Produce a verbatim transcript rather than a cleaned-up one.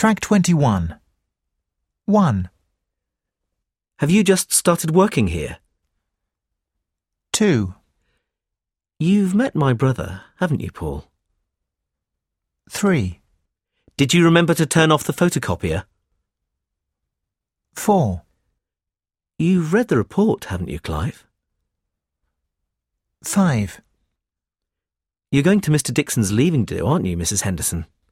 Track twenty-one. one, Have you just started working here? two, You've met my brother, haven't you, Paul? three, Did you remember to turn off the photocopier? four, You've read the report, haven't you, Clive? five, You're going to Mister Dixon's leaving do, aren't you, Missus Henderson?